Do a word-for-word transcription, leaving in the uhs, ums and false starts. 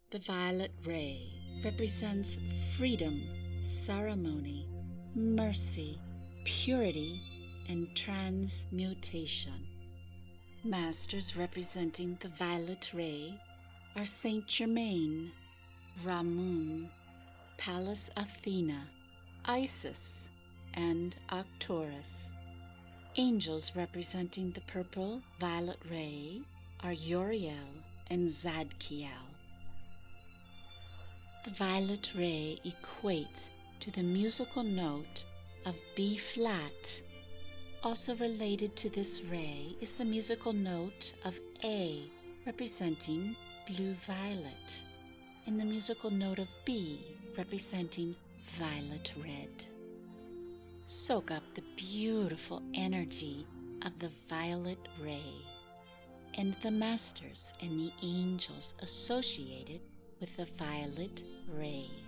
The violet ray represents freedom, ceremony, mercy, purity, and transmutation. Masters representing the violet ray are Saint Germain, Ramun, Pallas Athena, Isis, and Arcturus. Angels representing the purple violet ray are Uriel and Zadkiel. The violet ray equates to the musical note of B flat. Also related to this ray is the musical note of A, representing blue-violet, and the musical note of B, representing violet-red. Soak up the beautiful energy of the violet ray and the masters and the angels associated with the violet ray.